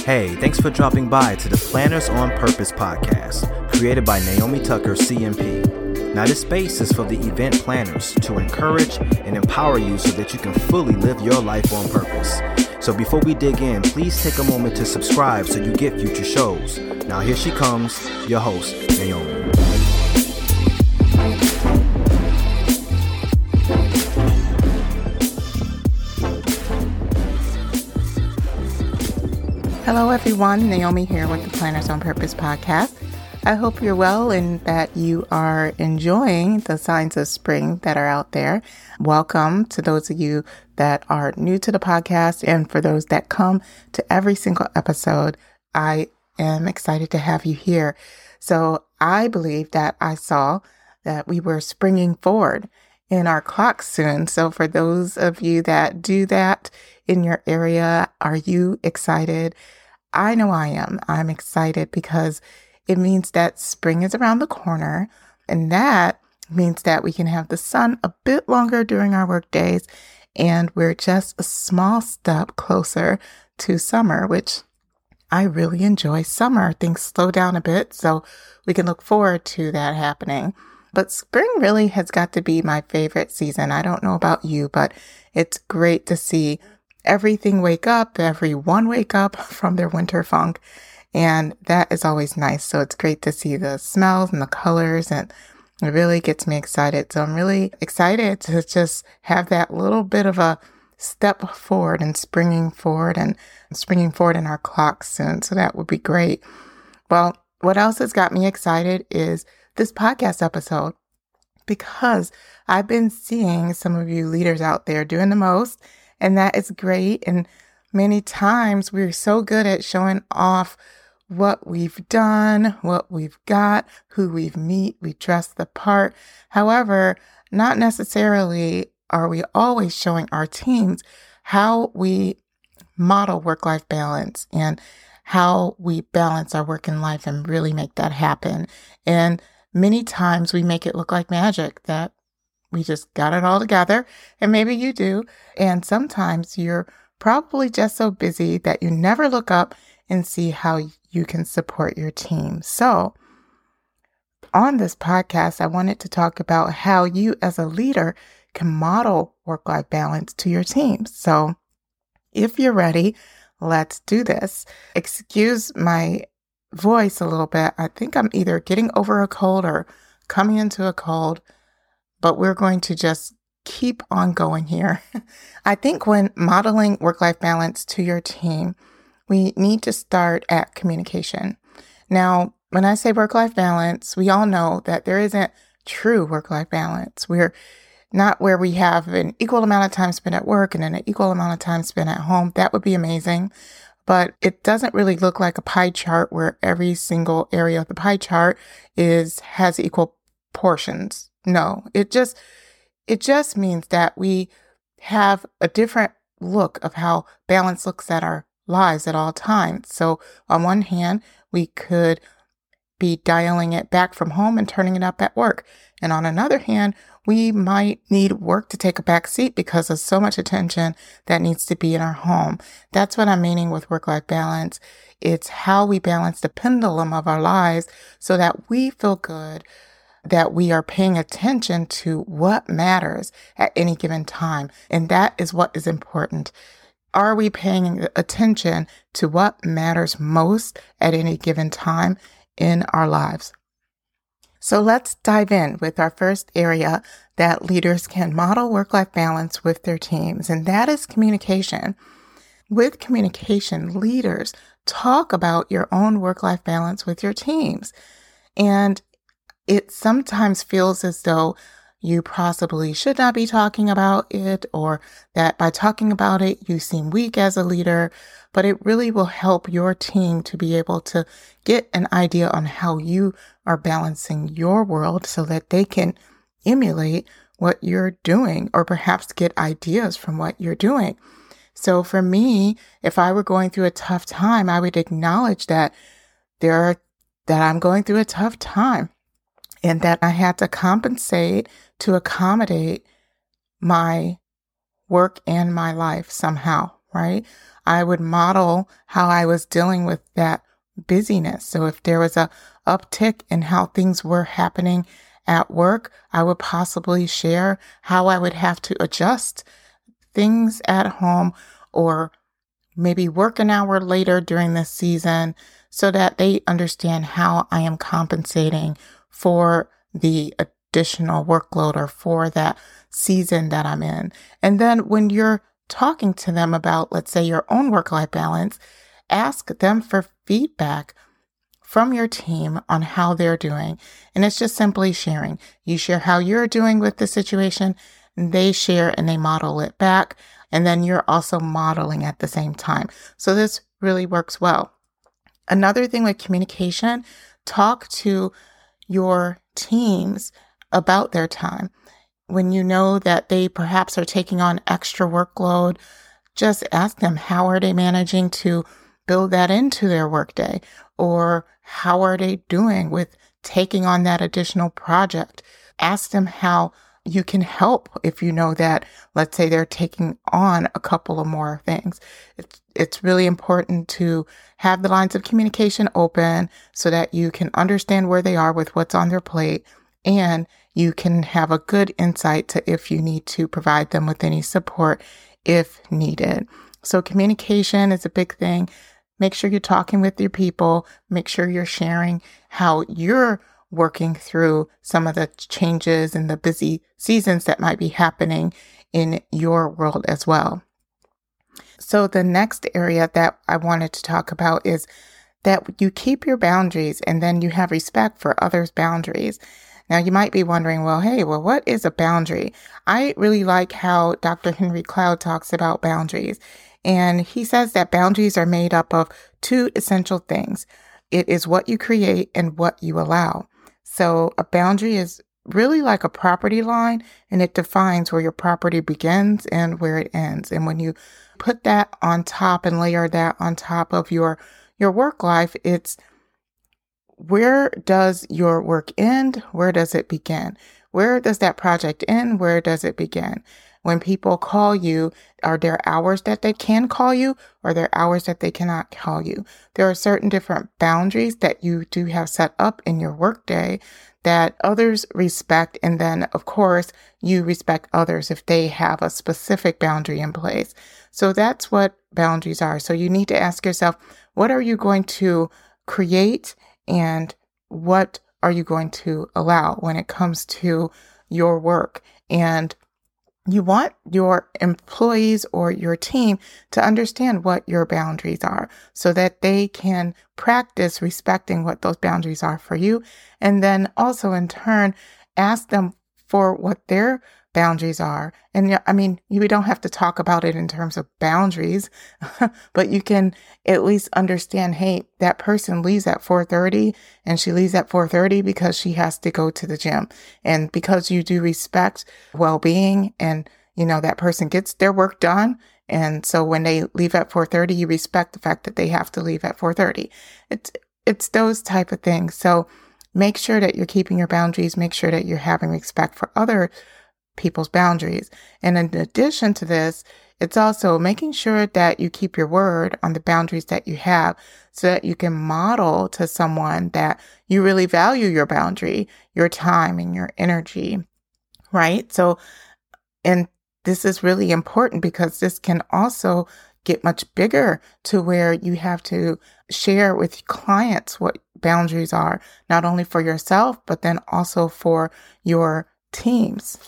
Hey, thanks for dropping by to the Planners on Purpose podcast, created by Naomi Tucker, CMP. Now, this space is for the event planners to encourage and empower you so that you can fully live your life on purpose. So before we dig in, please take a moment to subscribe so you get future shows. Now, here she comes, your host, Naomi. Hello everyone, Naomi here with the Planners on Purpose podcast. I hope you're well and that you are enjoying the signs of spring that are out there. Welcome to those of you that are new to the podcast, and for those that come to every single episode, I am excited to have you here. So I believe that I saw that we were springing forward in our clocks soon. So for those of you that do that in your area, are you excited? I know I am. I'm excited because it means that spring is around the corner, and that means that we can have the sun a bit longer during our work days, and we're just a small step closer to summer, which I really enjoy summer. Things slow down a bit, so we can look forward to that happening. But spring really has got to be my favorite season. I don't know about you, but it's great to see everything wake up, everyone wake up from their winter funk. And that is always nice. So it's great to see the smells and the colors, and it really gets me excited. So I'm really excited to just have that little bit of a step forward and springing forward in our clocks soon. So that would be great. Well, what else has got me excited is this podcast episode, because I've been seeing some of you leaders out there doing the most, and that is great. And many times we're so good at showing off what we've done, what we've got, who we've met, we dress the part. However, not necessarily are we always showing our teams how we model work-life balance and how we balance our work and life and really make that happen. And many times we make it look like magic, that we just got it all together, and maybe you do. And sometimes you're probably just so busy that you never look up and see how you can support your team. So on this podcast, I wanted to talk about how you as a leader can model work-life balance to your team. So if you're ready, let's do this. Excuse my voice a little bit. I think I'm either getting over a cold or coming into a cold, but we're going to just keep on going here. I think when modeling work-life balance to your team, we need to start at communication. Now, when I say work-life balance, we all know that there isn't true work-life balance. We're not where we have an equal amount of time spent at work and then an equal amount of time spent at home. That would be amazing. But it doesn't really look like a pie chart where every single area of the pie chart has equal portions. No, it just means that we have a different look of how balance looks at our lives at all times. So on one hand, we could be dialing it back from home and turning it up at work. And on another hand, we might need work to take a back seat because of so much attention that needs to be in our home. That's what I'm meaning with work-life balance. It's how we balance the pendulum of our lives so that we feel good, that we are paying attention to what matters at any given time. And that is what is important. Are we paying attention to what matters most at any given time in our lives? So let's dive in with our first area that leaders can model work-life balance with their teams, and that is communication. With communication, leaders talk about your own work-life balance with your teams. And it sometimes feels as though you possibly should not be talking about it, or that by talking about it, you seem weak as a leader, but it really will help your team to be able to get an idea on how you are balancing your world so that they can emulate what you're doing, or perhaps get ideas from what you're doing. So for me, if I were going through a tough time, I would acknowledge that I'm going through a tough time, and that I had to compensate to accommodate my work and my life somehow. right? I would model how I was dealing with that busyness. So if there was a uptick in how things were happening at work, I would possibly share how I would have to adjust things at home or maybe work an hour later during this season so that they understand how I am compensating for the additional workload or for that season that I'm in. And then when you're talking to them about, let's say, your own work-life balance, ask them for feedback from your team on how they're doing. And it's just simply sharing. You share how you're doing with the situation, and they share and they model it back. And then you're also modeling at the same time. So this really works well. Another thing with communication, talk to your teams about their time. When you know that they perhaps are taking on extra workload, just ask them, how are they managing to build that into their workday? Or how are they doing with taking on that additional project? Ask them how you can help if you know that, let's say, they're taking on a couple of more things. It's really important to have the lines of communication open so that you can understand where they are with what's on their plate, and you can have a good insight to if you need to provide them with any support if needed. So communication is a big thing. Make sure you're talking with your people. Make sure you're sharing how you're working through some of the changes and the busy seasons that might be happening in your world as well. So the next area that I wanted to talk about is that you keep your boundaries and then you have respect for others' boundaries. Now you might be wondering, well, what is a boundary? I really like how Dr. Henry Cloud talks about boundaries. And he says that boundaries are made up of two essential things. It is what you create and what you allow. So a boundary is really like a property line, and it defines where your property begins and where it ends. And when you put that on top and layer that on top of your work life, it's where does your work end? Where does it begin? Where does that project end? Where does it begin? When people call you, are there hours that they can call you, or are there hours that they cannot call you? There are certain different boundaries that you do have set up in your workday that others respect. And then, of course, you respect others if they have a specific boundary in place. So that's what boundaries are. So you need to ask yourself, what are you going to create and what are you going to allow when it comes to your work? And you want your employees or your team to understand what your boundaries are so that they can practice respecting what those boundaries are for you. And then also in turn, ask them for what their boundaries are. And I mean, you don't have to talk about it in terms of boundaries, but you can at least understand, hey, that person leaves at 4:30 and she leaves at 4:30 because she has to go to the gym. And because you do respect well-being and, that person gets their work done. And so when they leave at 4:30, you respect the fact that they have to leave at 4:30. It's those type of things. So make sure that you're keeping your boundaries. Make sure that you're having respect for other people's boundaries. And in addition to this, it's also making sure that you keep your word on the boundaries that you have so that you can model to someone that you really value your boundary, your time and your energy, right? So, and this is really important because this can also get much bigger to where you have to share with clients what boundaries are, not only for yourself, but then also for your teams.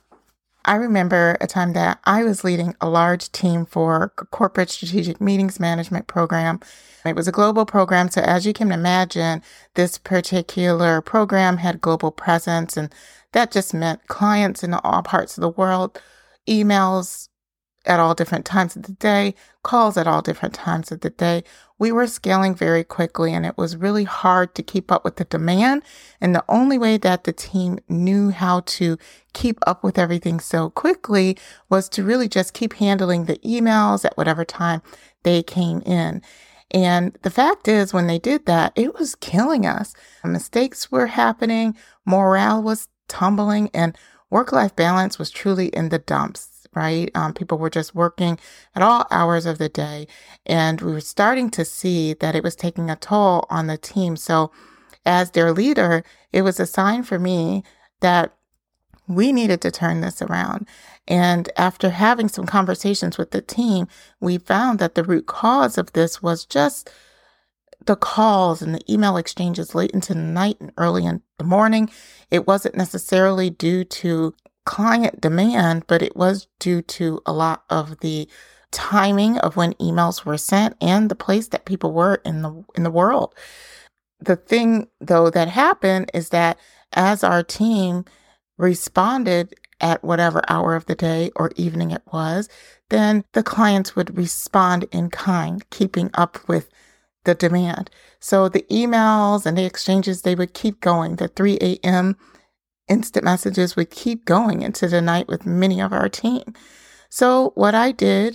I remember a time that I was leading a large team for a corporate strategic meetings management program. It was a global program, so as you can imagine, this particular program had global presence, and that just meant clients in all parts of the world, emails at all different times of the day, calls at all different times of the day. We were scaling very quickly, and it was really hard to keep up with the demand. And the only way that the team knew how to keep up with everything so quickly was to really just keep handling the emails at whatever time they came in. And the fact is, when they did that, it was killing us. Mistakes were happening, morale was tumbling, and work-life balance was truly in the dumps. right? People were just working at all hours of the day. And we were starting to see that it was taking a toll on the team. So as their leader, it was a sign for me that we needed to turn this around. And after having some conversations with the team, we found that the root cause of this was just the calls and the email exchanges late into the night and early in the morning. It wasn't necessarily due to client demand, but it was due to a lot of the timing of when emails were sent and the place that people were in the world. The thing, though, that happened is that as our team responded at whatever hour of the day or evening it was, then the clients would respond in kind, keeping up with the demand. So the emails and the exchanges, they would keep going. The 3 a.m. instant messages would keep going into the night with many of our team. So what I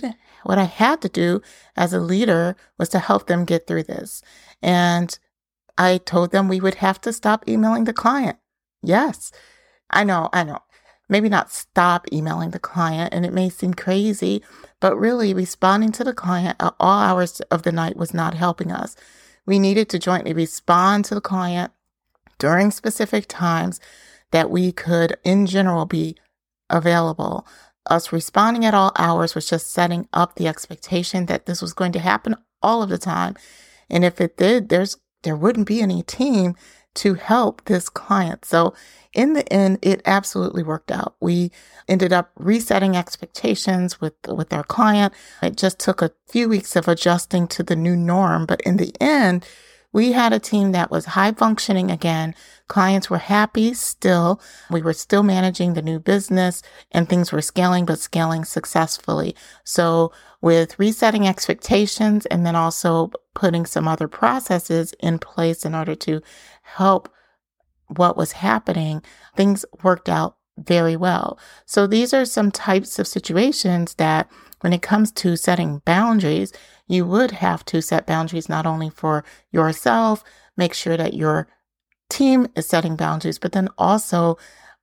had to do as a leader was to help them get through this. And I told them we would have to stop emailing the client. Yes, I know. Maybe not stop emailing the client, and it may seem crazy, but really responding to the client at all hours of the night was not helping us. We needed to jointly respond to the client during specific times that we could, in general, be available. Us responding at all hours was just setting up the expectation that this was going to happen all of the time. And if it did, there wouldn't be any team to help this client. So in the end, it absolutely worked out. We ended up resetting expectations with our client. It just took a few weeks of adjusting to the new norm. But in the end, we had a team that was high functioning again. Clients were happy still. We were still managing the new business and things were scaling, but scaling successfully. So with resetting expectations and then also putting some other processes in place in order to help what was happening, things worked out very well. So these are some types of situations that when it comes to setting boundaries, you would have to set boundaries not only for yourself, make sure that your team is setting boundaries, but then also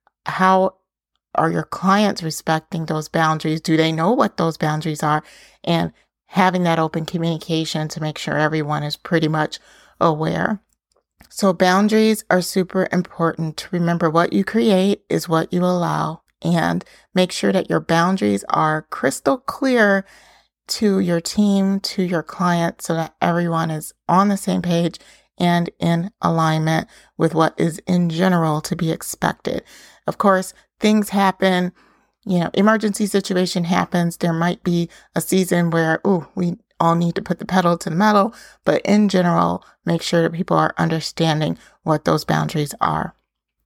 how are your clients respecting those boundaries? Do they know what those boundaries are? And having that open communication to make sure everyone is pretty much aware. So boundaries are super important to remember. What you create is what you allow, and make sure that your boundaries are crystal clear to your team, to your client, so that everyone is on the same page and in alignment with what is in general to be expected. Of course, things happen, emergency situation happens. There might be a season where, we all need to put the pedal to the metal, but in general, make sure that people are understanding what those boundaries are.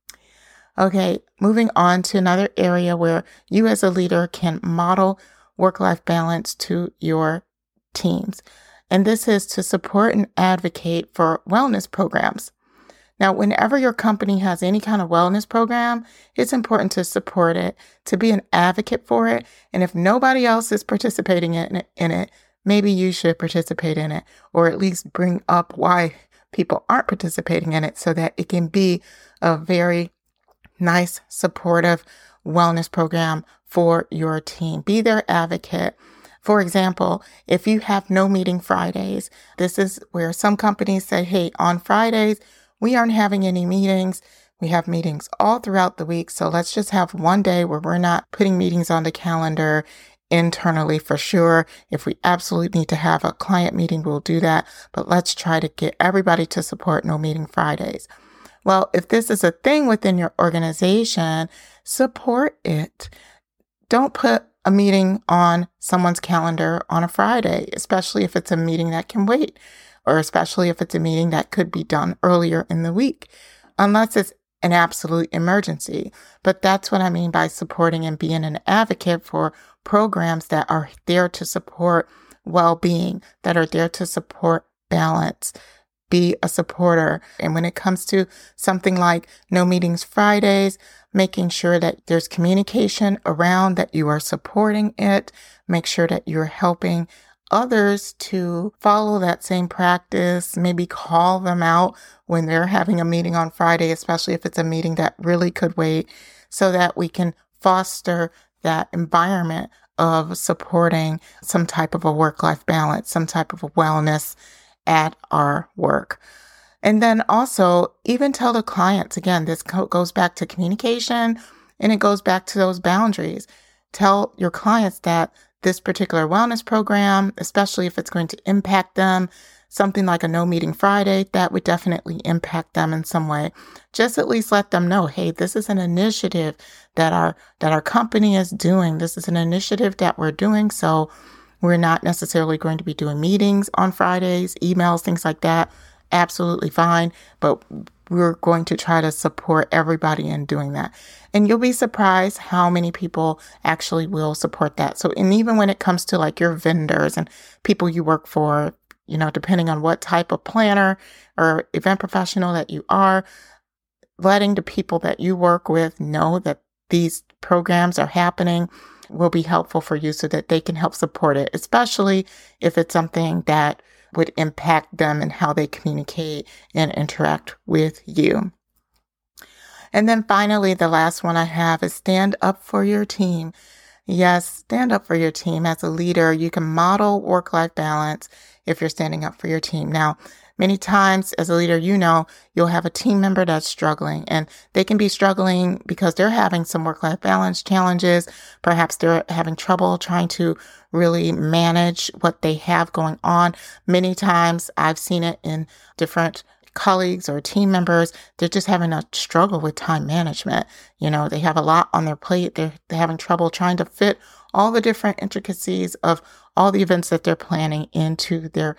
Okay, moving on to another area where you as a leader can model work-life balance to your teams. And this is to support and advocate for wellness programs. Now, whenever your company has any kind of wellness program, it's important to support it, to be an advocate for it. And if nobody else is participating in it, maybe you should participate in it, or at least bring up why people aren't participating in it so that it can be a very nice, supportive wellness program for your team. Be their advocate. For example, if you have no meeting Fridays, this is where some companies say, hey, on Fridays, we aren't having any meetings. We have meetings all throughout the week. So let's just have one day where we're not putting meetings on the calendar internally for sure. If we absolutely need to have a client meeting, we'll do that. But let's try to get everybody to support no meeting Fridays. Well, if this is a thing within your organization, support it. Don't put a meeting on someone's calendar on a Friday, especially if it's a meeting that can wait, or especially if it's a meeting that could be done earlier in the week, unless it's an absolute emergency. But that's what I mean by supporting and being an advocate for programs that are there to support well-being, that are there to support balance. Be a supporter. And when it comes to something like no meetings Fridays, making sure that there's communication around that you are supporting it, make sure that you're helping others to follow that same practice, maybe call them out when they're having a meeting on Friday, especially if it's a meeting that really could wait, so that we can foster that environment of supporting some type of a work-life balance, some type of a wellness at our work. And then also even tell the clients, again, this goes back to communication and it goes back to those boundaries. Tell your clients that this particular wellness program, especially if it's going to impact them, something like a No Meeting Friday, that would definitely impact them in some way. Just at least let them know, hey, this is an initiative that our company is doing. This is an initiative that we're doing. So we're not necessarily going to be doing meetings on Fridays, emails, things like that. Absolutely fine. But we're going to try to support everybody in doing that. And you'll be surprised how many people actually will support that. So, and even when it comes to like your vendors and people you work for, depending on what type of planner or event professional that you are, letting the people that you work with know that these programs are happening will be helpful for you so that they can help support it, especially if it's something that would impact them and how they communicate and interact with you. And then finally, the last one I have is stand up for your team. Yes, stand up for your team. As a leader, you can model work-life balance if you're standing up for your team. Now, many times as a leader, you'll have a team member that's struggling, and they can be struggling because they're having some work-life balance challenges. Perhaps they're having trouble trying to really manage what they have going on. Many times I've seen it in different colleagues or team members. They're just having a struggle with time management. They have a lot on their plate. They're having trouble trying to fit all the different intricacies of all the events that they're planning into their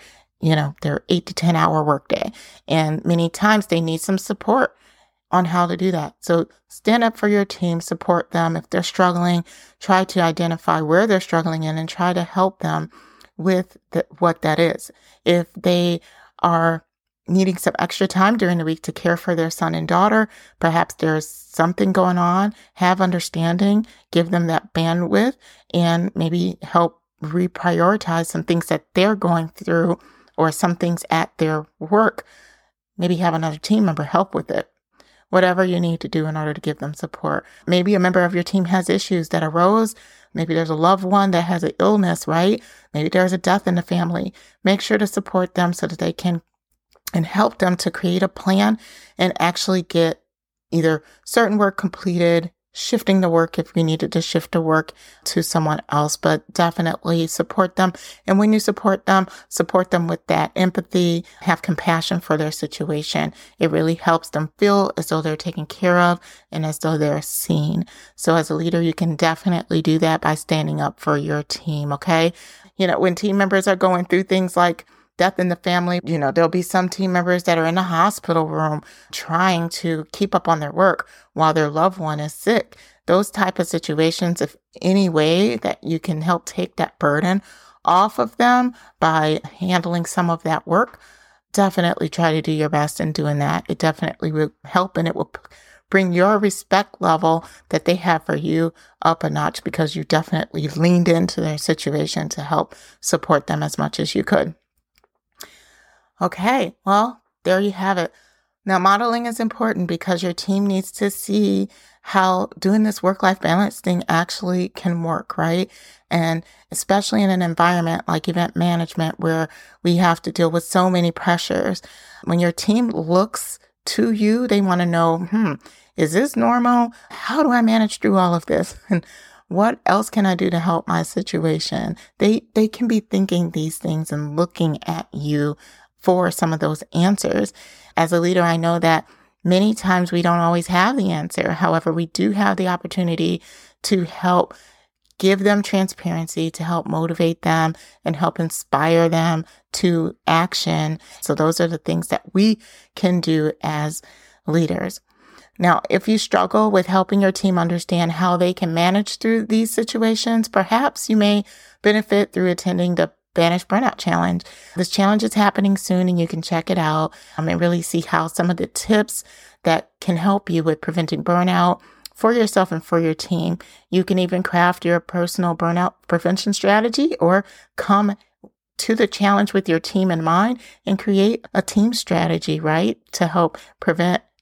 8 to 10 hour workday. And many times they need some support on how to do that. So stand up for your team, support them. If they're struggling, try to identify where they're struggling in and try to help them with what that is. If they are needing some extra time during the week to care for their son and daughter, perhaps there's something going on, have understanding, give them that bandwidth, and maybe help reprioritize some things that they're going through or some things at their work. Maybe have another team member help with it. Whatever you need to do in order to give them support. Maybe a member of your team has issues that arose. Maybe there's a loved one that has an illness, right? Maybe there's a death in the family. Make sure to support them so that they can and help them to create a plan and actually get either certain work completed, shifting the work if we needed to shift the work to someone else, but definitely support them. And when you support them with that empathy, have compassion for their situation. It really helps them feel as though they're taken care of and as though they're seen. So as a leader, you can definitely do that by standing up for your team, okay? When team members are going through things like death in the family, there'll be some team members that are in the hospital room trying to keep up on their work while their loved one is sick. Those type of situations, if any way that you can help take that burden off of them by handling some of that work, definitely try to do your best in doing that. It definitely will help, and it will bring your respect level that they have for you up a notch because you definitely leaned into their situation to help support them as much as you could. Okay, well, there you have it. Now, modeling is important because your team needs to see how doing this work-life balance thing actually can work, right? And especially in an environment like event management where we have to deal with so many pressures. When your team looks to you, they want to know, is this normal? How do I manage through all of this? And what else can I do to help my situation? They can be thinking these things and looking at you for some of those answers. As a leader, I know that many times we don't always have the answer. However, we do have the opportunity to help give them transparency, to help motivate them and help inspire them to action. So those are the things that we can do as leaders. Now, if you struggle with helping your team understand how they can manage through these situations, perhaps you may benefit through attending the Banish Burnout Challenge. This challenge is happening soon and you can check it out and really see how some of the tips that can help you with preventing burnout for yourself and for your team. You can even craft your personal burnout prevention strategy or come to the challenge with your team in mind and create a team strategy, right? To help prevent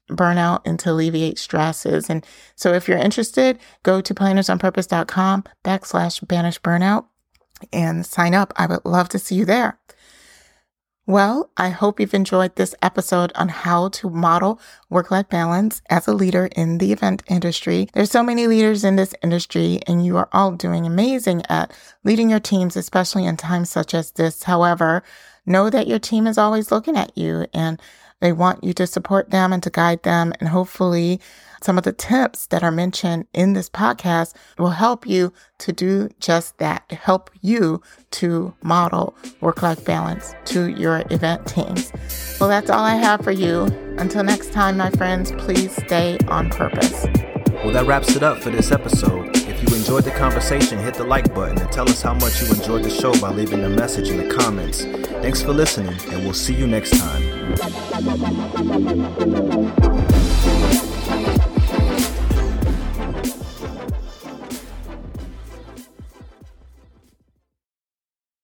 burnout and to alleviate stresses. And so if you're interested, go to plannersonpurpose.com/banish burnout and sign up. I would love to see you there. Well, I hope you've enjoyed this episode on how to model work-life balance as a leader in the event industry. There's so many leaders in this industry, and you are all doing amazing at leading your teams, especially in times such as this. However, know that your team is always looking at you, and they want you to support them and to guide them. And hopefully some of the tips that are mentioned in this podcast will help you to do just that, help you to model work-life balance to your event teams. Well, that's all I have for you. Until next time, my friends, please stay on purpose. Well, that wraps it up for this episode. If you enjoyed the conversation, hit the like button and tell us how much you enjoyed the show by leaving a message in the comments. Thanks for listening, and we'll see you next time.